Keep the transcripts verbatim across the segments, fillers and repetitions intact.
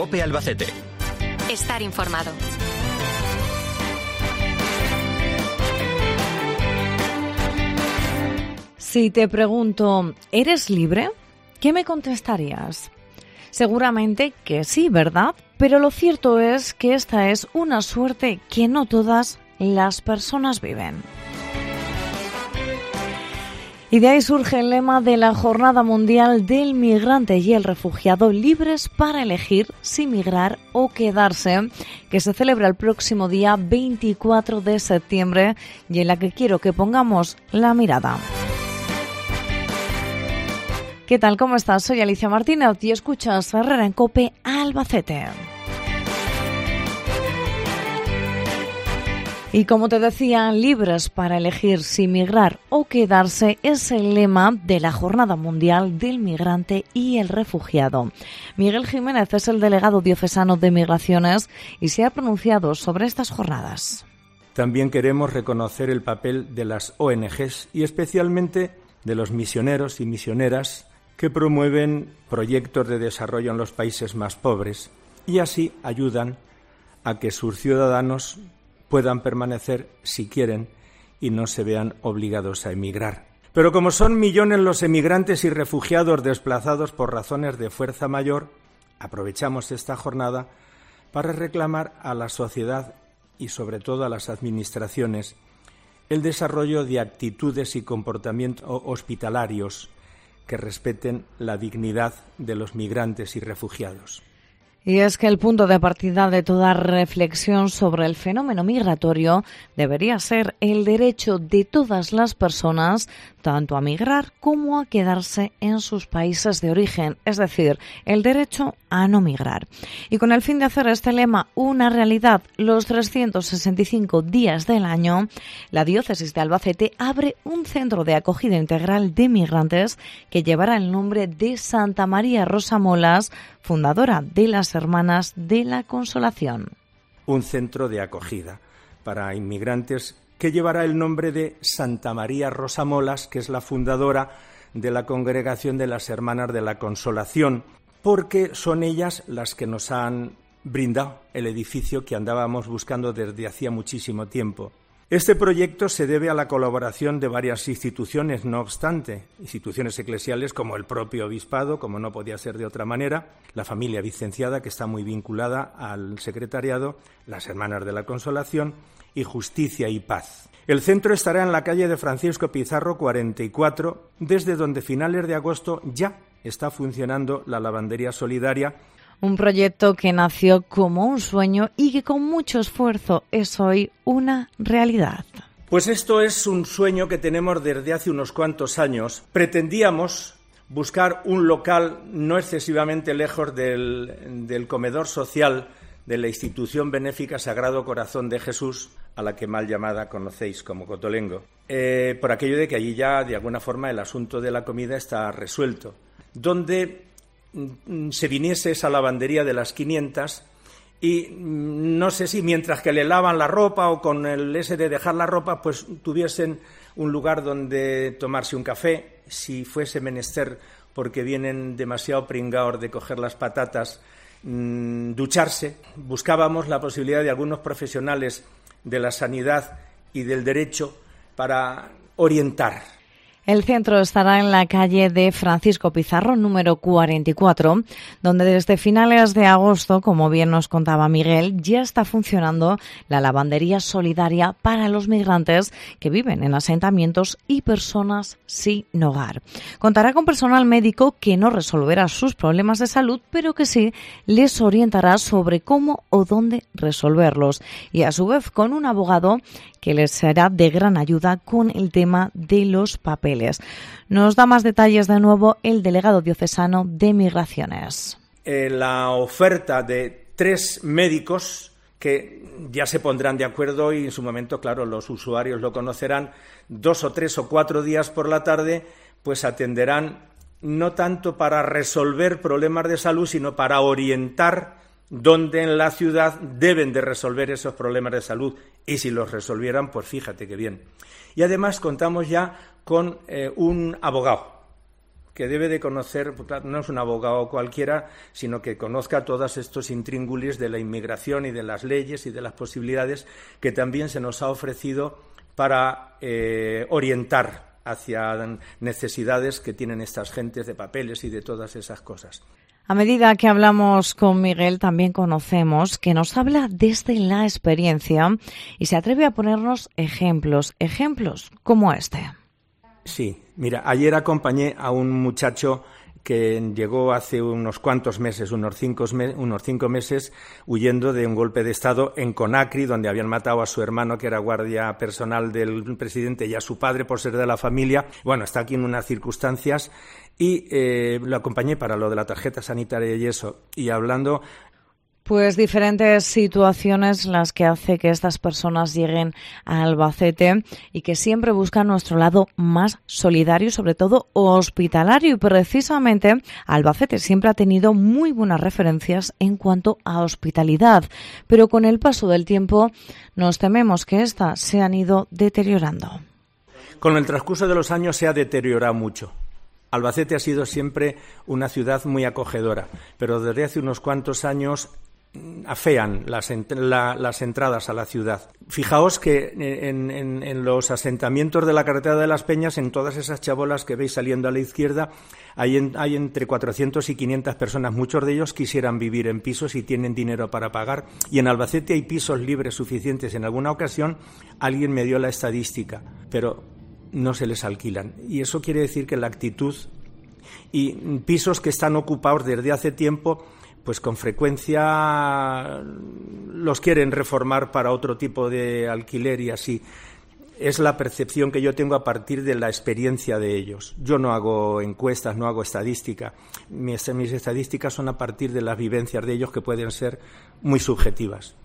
COPE Albacete. Estar informado. Si te pregunto, ¿eres libre? ¿Qué me contestarías? Seguramente que sí, ¿verdad? Pero lo cierto es que esta es una suerte que no todas las personas viven. Y de ahí surge el lema de la Jornada Mundial del Migrante y el Refugiado, libres para elegir si migrar o quedarse, que se celebra el próximo día veinticuatro de septiembre y en la que quiero que pongamos la mirada. ¿Qué tal? ¿Cómo estás? Soy Alicia Martínez y escuchas Herrera en COPE Albacete. Y como te decía, libres para elegir si migrar o quedarse es el lema de la Jornada Mundial del Migrante y el Refugiado. Miguel Jiménez es el delegado diocesano de Migraciones y se ha pronunciado sobre estas jornadas. También queremos reconocer el papel de las O N Ges y especialmente de los misioneros y misioneras que promueven proyectos de desarrollo en los países más pobres y así ayudan a que sus ciudadanos puedan permanecer si quieren y no se vean obligados a emigrar. Pero como son millones los emigrantes y refugiados desplazados por razones de fuerza mayor, aprovechamos esta jornada para reclamar a la sociedad y sobre todo a las administraciones el desarrollo de actitudes y comportamientos hospitalarios que respeten la dignidad de los migrantes y refugiados. Y es que el punto de partida de toda reflexión sobre el fenómeno migratorio debería ser el derecho de todas las personas tanto a migrar como a quedarse en sus países de origen, es decir, el derecho a no migrar. Y con el fin de hacer este lema una realidad los trescientos sesenta y cinco días del año, la Diócesis de Albacete abre un centro de acogida integral de migrantes que llevará el nombre de Santa María Rosa Molas, fundadora de las Hermanas de la Consolación. Un centro de acogida para inmigrantes que llevará el nombre de Santa María Rosa Molas, que es la fundadora de la Congregación de las Hermanas de la Consolación, porque son ellas las que nos han brindado el edificio que andábamos buscando desde hacía muchísimo tiempo. Este proyecto se debe a la colaboración de varias instituciones, no obstante, instituciones eclesiales como el propio obispado, como no podía ser de otra manera, la familia Vicenciada, que está muy vinculada al secretariado, las Hermanas de la Consolación y Justicia y Paz. El centro estará en la calle de Francisco Pizarro cuarenta y cuatro, desde donde finales de agosto ya está funcionando la lavandería solidaria. Un proyecto que nació como un sueño y que con mucho esfuerzo es hoy una realidad. Pues esto es un sueño que tenemos desde hace unos cuantos años. Pretendíamos buscar un local no excesivamente lejos del, del comedor social de la institución benéfica Sagrado Corazón de Jesús, a la que mal llamada conocéis como Cotolengo, eh, por aquello de que allí ya de alguna forma el asunto de la comida está resuelto, donde se viniese esa lavandería de las quinientas y no sé si mientras que le lavan la ropa o con el ese de dejar la ropa, pues tuviesen un lugar donde tomarse un café, si fuese menester porque vienen demasiado pringados de coger las patatas, mmm, ducharse. Buscábamos la posibilidad de algunos profesionales de la sanidad y del derecho para orientar. El centro estará en la calle de Francisco Pizarro, número cuarenta y cuatro, donde desde finales de agosto, como bien nos contaba Miguel, ya está funcionando la lavandería solidaria para los migrantes que viven en asentamientos y personas sin hogar. Contará con personal médico que no resolverá sus problemas de salud, pero que sí les orientará sobre cómo o dónde resolverlos. Y a su vez con un abogado que les será de gran ayuda con el tema de los papeles. Nos da más detalles de nuevo el delegado diocesano de Migraciones. Eh, la oferta de tres médicos que ya se pondrán de acuerdo y en su momento, claro, los usuarios lo conocerán, dos o tres o cuatro días por la tarde, pues atenderán no tanto para resolver problemas de salud, sino para orientar dónde en la ciudad deben de resolver esos problemas de salud. Y si los resolvieran, pues fíjate qué bien. Y además contamos ya con eh, un abogado que debe de conocer, no es un abogado cualquiera, sino que conozca todos estos intríngulis de la inmigración y de las leyes y de las posibilidades que también se nos ha ofrecido para eh, orientar hacia necesidades que tienen estas gentes de papeles y de todas esas cosas. A medida que hablamos con Miguel, también conocemos que nos habla desde la experiencia y se atreve a ponernos ejemplos, ejemplos como este. Sí, mira, ayer acompañé a un muchacho que llegó hace unos cuantos meses, unos cinco, me- unos cinco meses, huyendo de un golpe de Estado en Conakry, donde habían matado a su hermano, que era guardia personal del presidente, y a su padre por ser de la familia. Bueno, está aquí en unas circunstancias y eh, lo acompañé para lo de la tarjeta sanitaria y eso, y hablando... Pues diferentes situaciones las que hace que estas personas lleguen a Albacete y que siempre buscan nuestro lado más solidario y sobre todo hospitalario. Y precisamente Albacete siempre ha tenido muy buenas referencias en cuanto a hospitalidad, pero con el paso del tiempo nos tememos que éstas se han ido deteriorando. Con el transcurso de los años se ha deteriorado mucho. Albacete ha sido siempre una ciudad muy acogedora, pero desde hace unos cuantos años afean las, ent- la, las entradas a la ciudad. Fijaos que en, en, en los asentamientos de la carretera de las Peñas, en todas esas chabolas que veis saliendo a la izquierda, hay, en, hay entre cuatrocientas y quinientas personas. Muchos de ellos quisieran vivir en pisos y tienen dinero para pagar. Y en Albacete hay pisos libres suficientes. En alguna ocasión alguien me dio la estadística, pero no se les alquilan. Y eso quiere decir que la actitud y pisos que están ocupados desde hace tiempo, pues con frecuencia los quieren reformar para otro tipo de alquiler y así. Es la percepción que yo tengo a partir de la experiencia de ellos. Yo no hago encuestas, no hago estadística. Mis, mis estadísticas son a partir de las vivencias de ellos, que pueden ser muy subjetivas.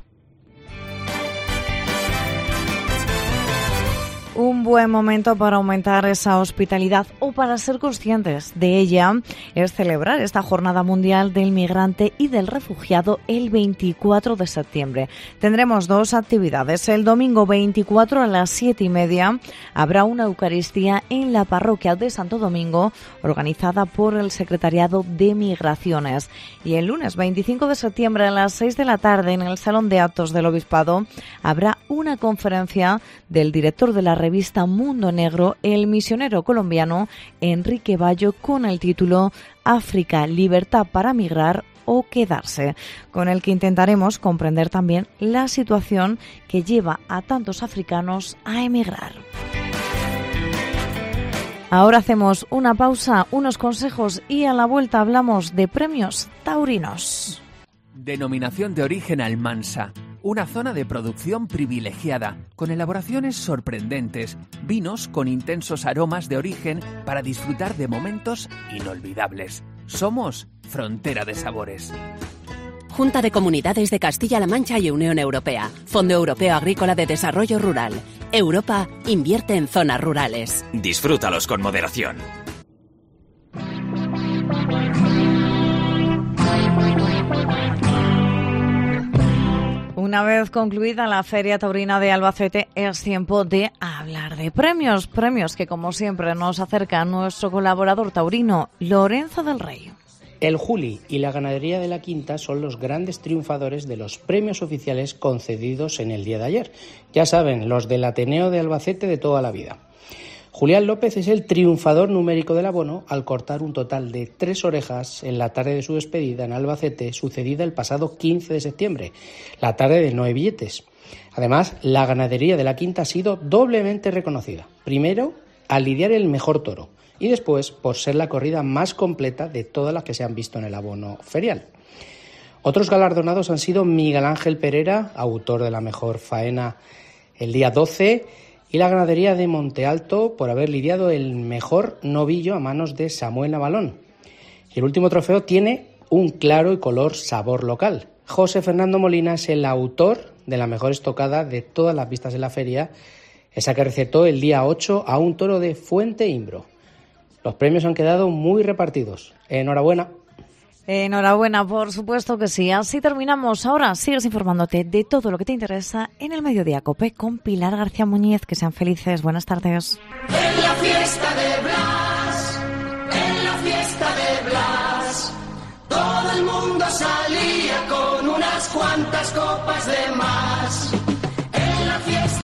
Un buen momento para aumentar esa hospitalidad o para ser conscientes de ella es celebrar esta Jornada Mundial del Migrante y del Refugiado el veinticuatro de septiembre. Tendremos dos actividades. El domingo veinticuatro a las siete y media habrá una Eucaristía en la parroquia de Santo Domingo organizada por el Secretariado de Migraciones. Y el lunes veinticinco de septiembre a las seis de la tarde en el Salón de Actos del Obispado habrá una conferencia del director de la revista Mundo Negro, el misionero colombiano Enrique Bayo, con el título África, libertad para migrar o quedarse, con el que intentaremos comprender también la situación que lleva a tantos africanos a emigrar. Ahora hacemos una pausa, unos consejos y a la vuelta hablamos de premios taurinos. Denominación de origen Almansa. Una zona de producción privilegiada, con elaboraciones sorprendentes, vinos con intensos aromas de origen para disfrutar de momentos inolvidables. Somos Frontera de Sabores. Junta de Comunidades de Castilla-La Mancha y Unión Europea. Fondo Europeo Agrícola de Desarrollo Rural. Europa invierte en zonas rurales. Disfrútalos con moderación. Una vez concluida la Feria Taurina de Albacete, es tiempo de hablar de premios. Premios que, como siempre, nos acerca nuestro colaborador taurino, Lorenzo del Rey. El Juli y la ganadería de la Quinta son los grandes triunfadores de los premios oficiales concedidos en el día de ayer. Ya saben, los del Ateneo de Albacete de toda la vida. Julián López es el triunfador numérico del abono al cortar un total de tres orejas en la tarde de su despedida en Albacete, sucedida el pasado quince de septiembre, la tarde de no hay billetes. Además, la ganadería de la Quinta ha sido doblemente reconocida. Primero, al lidiar el mejor toro y después por ser la corrida más completa de todas las que se han visto en el abono ferial. Otros galardonados han sido Miguel Ángel Pereira, autor de la mejor faena el día doce, y la ganadería de Monte Alto por haber lidiado el mejor novillo a manos de Samuel Navalón. Y el último trofeo tiene un claro y color sabor local. José Fernando Molina es el autor de la mejor estocada de todas las vistas de la feria, esa que recetó el día ocho a un toro de Fuente Imbro. Los premios han quedado muy repartidos. Enhorabuena. Enhorabuena, por supuesto que sí. Así terminamos. Ahora sigues informándote de todo lo que te interesa en el Mediodía COPE con Pilar García Muñiz. Que sean felices. Buenas tardes. En la fiesta de Blas, en la fiesta fiesta de Blas. Todo el mundo salía con unas cuantas copas de más.